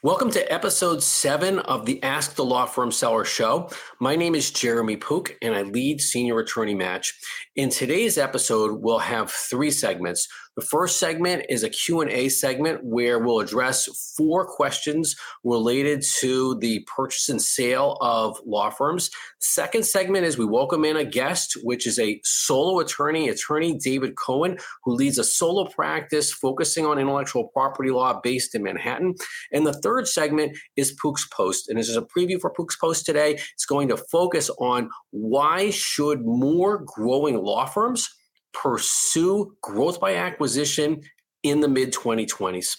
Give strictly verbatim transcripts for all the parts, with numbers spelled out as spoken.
Welcome to episode seven of the Ask the Law Firm Seller Show. My name is Jeremy Pook, and I lead Senior Attorney Match. In today's episode, we'll have three segments. The first segment is a Q and A segment where we'll address four questions related to the purchase and sale of law firms. Second segment is we welcome in a guest, which is a solo attorney, attorney David Cohen, who leads a solo practice focusing on intellectual property law based in Manhattan. And the third segment is Pook's Post. And this is a preview for Pook's Post today. It's going to focus on why should more growing law firms pursue growth by acquisition in the mid twenty twenties.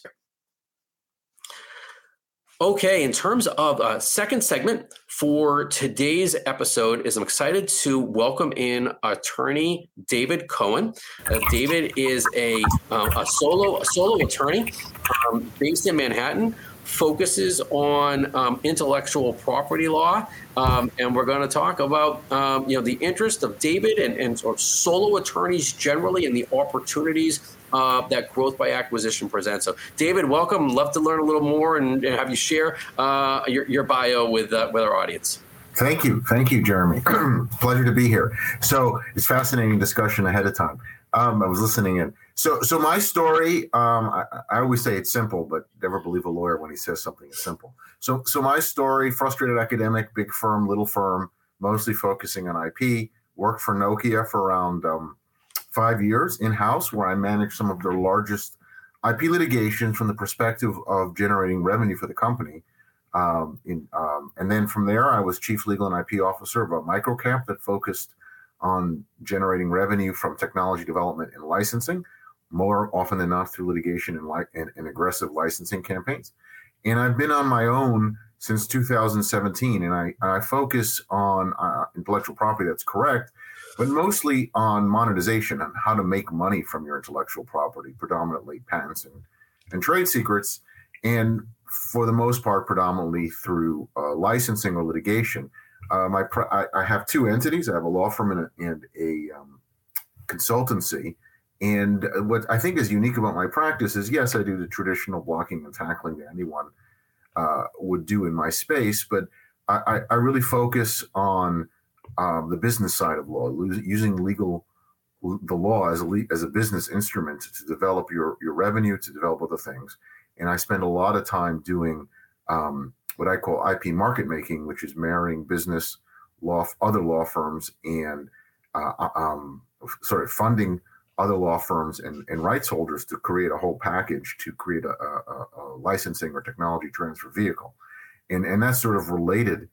Okay, in terms of a second segment for today's episode is I'm excited to welcome in attorney David Cohen. Uh, David is a, um, a solo a solo attorney um, based in Manhattan, focuses on um, intellectual property law, um, and we're going to talk about um, you know the interest of David and, and sort of solo attorneys generally and the opportunities uh, that growth by acquisition presents. So, David, welcome. Love to learn a little more and, and have you share uh, your, your bio with uh, with our audience. Thank you, thank you, Jeremy. Pleasure to be here. So it's fascinating discussion ahead of time. Um, I was listening in. So, so my story, um, I, I always say it's simple, but never believe a lawyer when he says something is simple. So, so my story: frustrated academic, big firm, little firm, mostly focusing on I P. Worked for Nokia for around um, five years in-house, where I managed some of their largest I P litigations from the perspective of generating revenue for the company. Um, in, um, and then from there, I was chief legal and I P officer of a microcap that focused on generating revenue from technology development and licensing, more often than not through litigation and, li- and, and aggressive licensing campaigns. And I've been on my own since two thousand seventeen, and I, I focus on uh, intellectual property, that's correct, but mostly on monetization and how to make money from your intellectual property, predominantly patents and, and trade secrets, and for the most part, predominantly through uh, licensing or litigation. Uh, my pr- I, I have two entities. I have a law firm and a, and a um, consultancy. And what I think is unique about my practice is, yes, I do the traditional blocking and tackling that anyone uh, would do in my space, but I, I, I really focus on um, the business side of law, using legal the law as a le- as a business instrument to develop your your revenue, to develop other things. And I spend a lot of time doing um, what I call I P market making, which is marrying business law, other law firms, and uh, um, sort of funding other law firms and, and rights holders to create a whole package to create a, a, a licensing or technology transfer vehicle. And and that's sort of related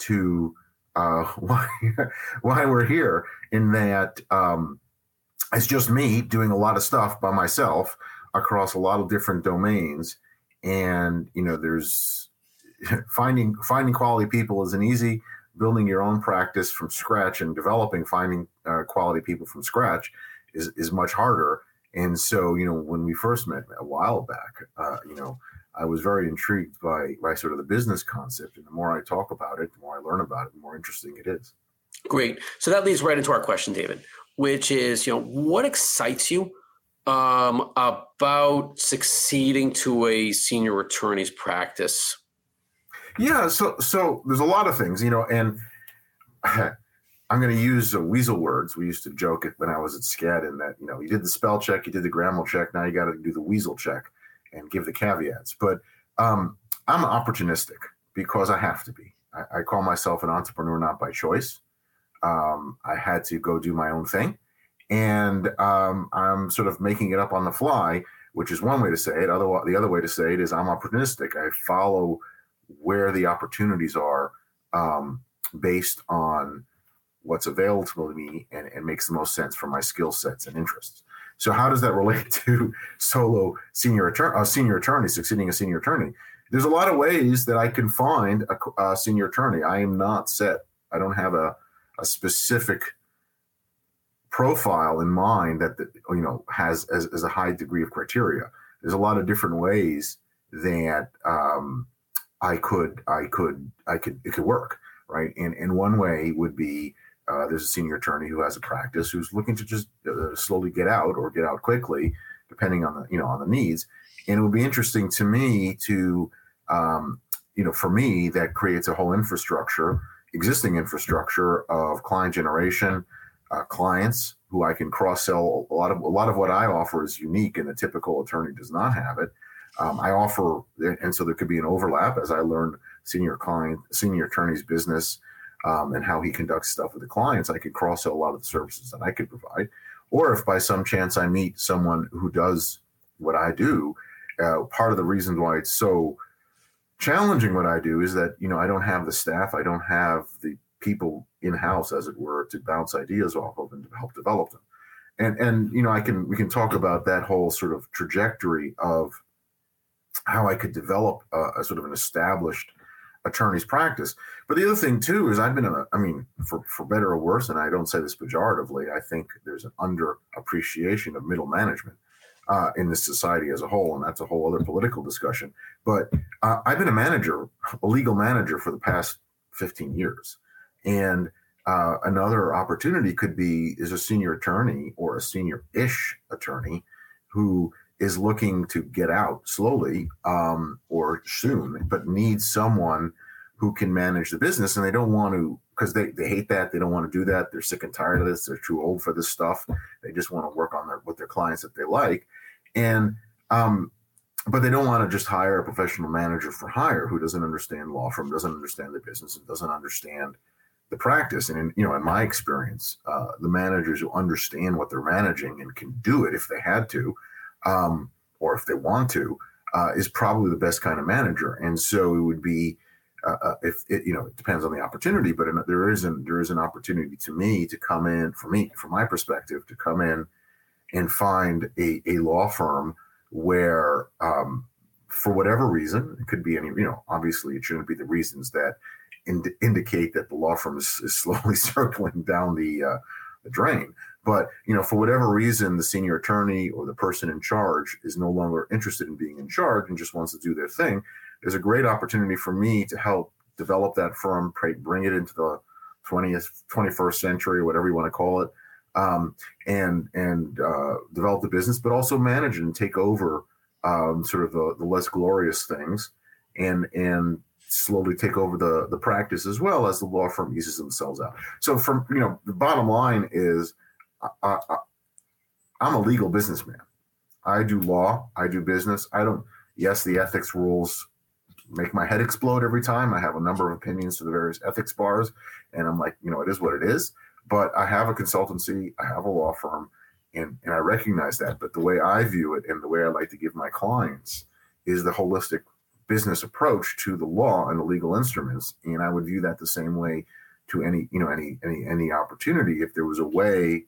to uh, why why we're here, in that um, it's just me doing a lot of stuff by myself across a lot of different domains. And, you know, there's finding finding quality people isn't easy. Building your own practice from scratch and developing, finding uh, quality people from scratch is, is much harder. And so, you know, when we first met a while back, uh, you know, I was very intrigued by, by sort of the business concept. And the more I talk about it, the more I learn about it, the more interesting it is. Great. So that leads right into our question, David, which is, you know, what excites you um, about succeeding to a senior attorney's practice? Yeah, so so there's a lot of things, you know, and I'm going to use uh, weasel words. We used to joke it when I was at Skadden that, you know, you did the spell check, you did the grammar check, now you got to do the weasel check and give the caveats. But um, I'm opportunistic because I have to be. I, I call myself an entrepreneur not by choice. Um, I had to go do my own thing, and um, I'm sort of making it up on the fly, which is one way to say it. Otherwise, the other way to say it is I'm opportunistic. I follow where the opportunities are um, based on what's available to me and, and makes the most sense for my skill sets and interests. So how does that relate to solo senior attorney, uh, senior attorney, succeeding a senior attorney? There's a lot of ways that I can find a, a senior attorney. I am not set. I don't have a, a specific profile in mind that, that you know has as, as a high degree of criteria. There's a lot of different ways that um, I could, I could, I could, it could work, right? And and one way would be uh, there's a senior attorney who has a practice who's looking to just uh, slowly get out or get out quickly, depending on the you know on the needs. And it would be interesting to me to um, you know, for me, that creates a whole infrastructure, existing infrastructure of client generation, uh, clients who I can cross sell. A lot of a lot of what I offer is unique, and a typical attorney does not have it. Um, I offer, and so there could be an overlap as I learn senior client, senior attorney's business, um, and how he conducts stuff with the clients. I could cross sell a lot of the services that I could provide. Or if by some chance I meet someone who does what I do, uh, part of the reason why it's so challenging what I do is that, you know, I don't have the staff, I don't have the people in-house, as it were, to bounce ideas off of and to help develop them. And, and you know, I can we can talk about that whole sort of trajectory of how I could develop a, a sort of an established attorney's practice. But the other thing too is I've been, a, I mean, for, for better or worse, and I don't say this pejoratively, I think there's an underappreciation of middle management uh, in this society as a whole, and that's a whole other political discussion. But uh, I've been a manager, a legal manager for the past fifteen years. And uh, another opportunity could be is a senior attorney or a senior-ish attorney who is looking to get out slowly um, or soon, but needs someone who can manage the business. And they don't want to, because they, they hate that. They don't want to do that. They're sick and tired of this. They're too old for this stuff. They just want to work on their with their clients that they like. And, um, but they don't want to just hire a professional manager for hire who doesn't understand law firm, doesn't understand the business, and doesn't understand the practice. And in, you know, in my experience, uh, the managers who understand what they're managing and can do it if they had to, Um, or if they want to, uh, is probably the best kind of manager. And so it would be, uh, uh, if it, you know, it depends on the opportunity, but in, there is an there is an opportunity to me to come in, for me, from my perspective, to come in and find a, a law firm where, um, for whatever reason, it could be any, you know, obviously it shouldn't be the reasons that ind- indicate that the law firm is, is slowly circling down the uh, the drain. But, you know, for whatever reason, the senior attorney or the person in charge is no longer interested in being in charge and just wants to do their thing. There's a great opportunity for me to help develop that firm, bring it into the twentieth, twenty-first century, or whatever you want to call it, um, and and uh, develop the business, but also manage it and take over um, sort of the, the less glorious things and and slowly take over the, the practice as well as the law firm eases themselves out. So from, you know, the bottom line is, I, I, I'm a legal businessman. I do law. I do business. I don't, yes, the ethics rules make my head explode every time. I have a number of opinions to the various ethics bars, and I'm like, you know, it is what it is. But I have a consultancy. I have a law firm, and, and I recognize that. But the way I view it and the way I like to give my clients is the holistic business approach to the law and the legal instruments. And I would view that the same way to any, you know, any, any, any opportunity. If there was a way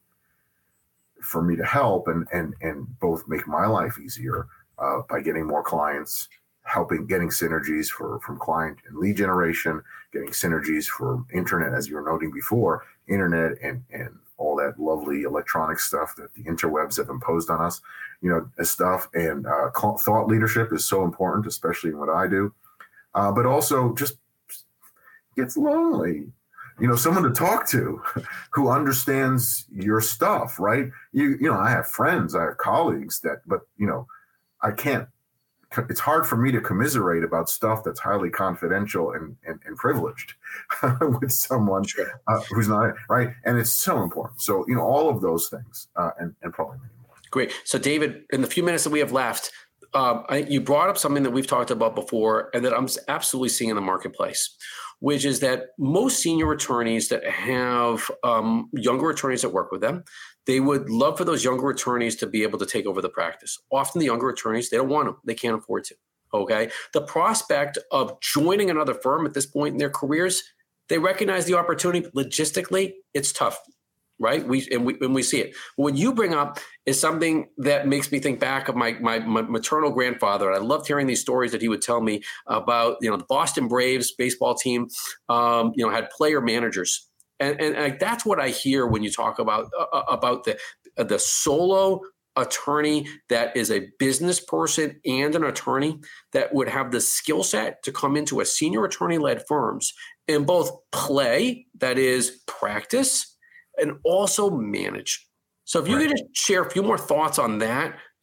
for me to help and, and, and both make my life easier uh, by getting more clients, helping, getting synergies for, from client and lead generation, getting synergies for internet, as you were noting before, internet and, and all that lovely electronic stuff that the interwebs have imposed on us, you know, as stuff. And uh, thought leadership is so important, especially in what I do. Uh, but also just gets lonely, you know, someone to talk to who understands your stuff, right? You, you know, I have friends, I have colleagues that, but, you know, I can't, it's hard for me to commiserate about stuff that's highly confidential and, and, and privileged with someone sure. uh, who's not, right? And it's so important. So, you know, all of those things uh, and, and probably many more. Great. So, David, in the few minutes that we have left, um, I, you brought up something that we've talked about before and that I'm absolutely seeing in the marketplace, which is that most senior attorneys that have um, younger attorneys that work with them, they would love for those younger attorneys to be able to take over the practice. Often the younger attorneys, they don't want to. They can't afford to. Okay. The prospect of joining another firm at this point in their careers, they recognize the opportunity. Logistically, it's tough, right? We and we and we see it. What you bring up is something that makes me think back of my, my my maternal grandfather. I loved hearing these stories that he would tell me about, you know, the Boston Braves baseball team, um, you know, had player managers. And, and, and that's what I hear when you talk about uh, about the the solo attorney that is a business person and an attorney that would have the skill set to come into a senior attorney-led firms and both play, that is practice, and also manage. So if you right. could just share a few more thoughts on that,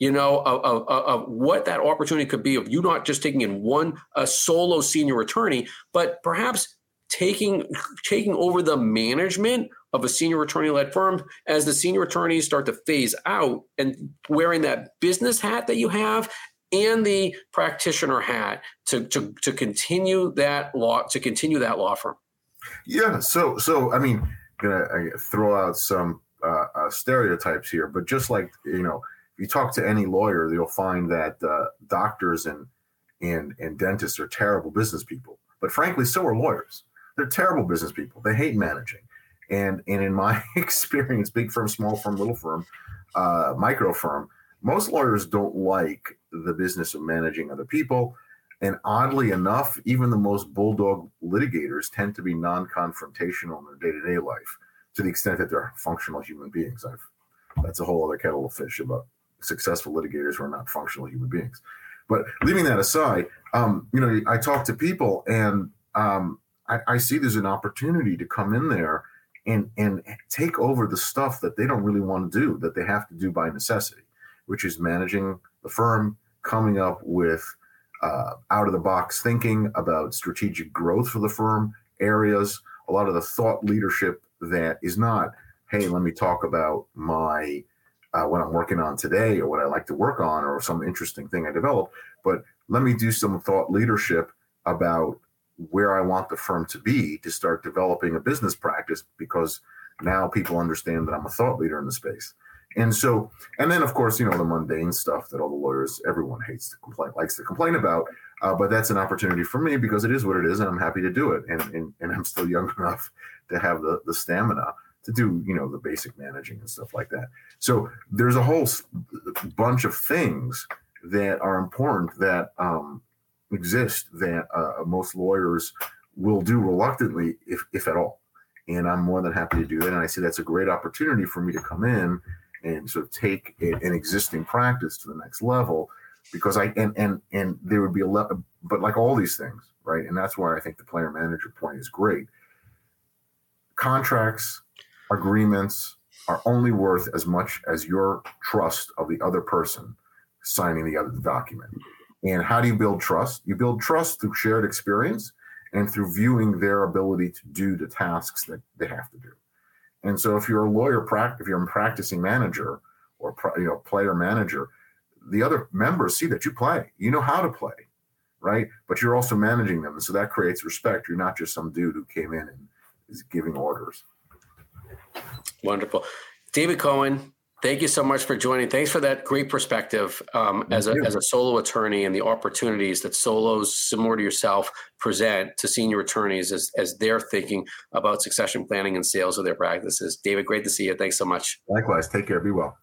you know, of, of, of what that opportunity could be of you not just taking in one a solo senior attorney, but perhaps taking taking over the management of a senior attorney-led firm as the senior attorneys start to phase out and wearing that business hat that you have and the practitioner hat to to to continue that law to continue that law firm. Yeah. So so I mean, gonna I throw out some uh, uh, stereotypes here, but just like you know, if you talk to any lawyer, you'll find that uh, doctors and and and dentists are terrible business people. But frankly, so are lawyers. They're terrible business people. They hate managing. And and in my experience, big firm, small firm, little firm, uh, micro firm, most lawyers don't like the business of managing other people. And oddly enough, even the most bulldog litigators tend to be non-confrontational in their day-to-day life, to the extent that they're functional human beings. I've, that's a whole other kettle of fish about successful litigators who are not functional human beings. But leaving that aside, um, you know, I talk to people and um, I, I see there's an opportunity to come in there and and take over the stuff that they don't really want to do, that they have to do by necessity, which is managing the firm, coming up with uh, out-of-the-box thinking about strategic growth for the firm, areas, a lot of the thought leadership that is not, hey, let me talk about my uh, what I'm working on today or what I like to work on or some interesting thing I developed, but let me do some thought leadership about where I want the firm to be to start developing a business practice, because now people understand that I'm a thought leader in the space. And so, and then of course, you know, the mundane stuff that all the lawyers, everyone hates to complain, likes to complain about, uh, but that's an opportunity for me because it is what it is and I'm happy to do it. And, and, and I'm still young enough to have the, the stamina to do, you know, the basic managing and stuff like that. So there's a whole bunch of things that are important that, um, exist that uh, most lawyers will do reluctantly, if if at all. And I'm more than happy to do that. And I see that's a great opportunity for me to come in and sort of take a, an existing practice to the next level, because I and and and there would be a le- but like all these things, right? And that's why I think the player manager point is great. Contracts, agreements are only worth as much as your trust of the other person signing the other document. And how do you build trust? You build trust through shared experience and through viewing their ability to do the tasks that they have to do. And so if you're a lawyer, if you're a practicing manager or you know player manager, the other members see that you play. You know how to play, right? But you're also managing them. And so that creates respect. You're not just some dude who came in and is giving orders. Wonderful. David Cohen, thank you so much for joining. Thanks for that great perspective um, as, a, as a solo attorney and the opportunities that solos similar to yourself present to senior attorneys as, as they're thinking about succession planning and sales of their practices. David, great to see you. Thanks so much. Likewise. Take care. Be well.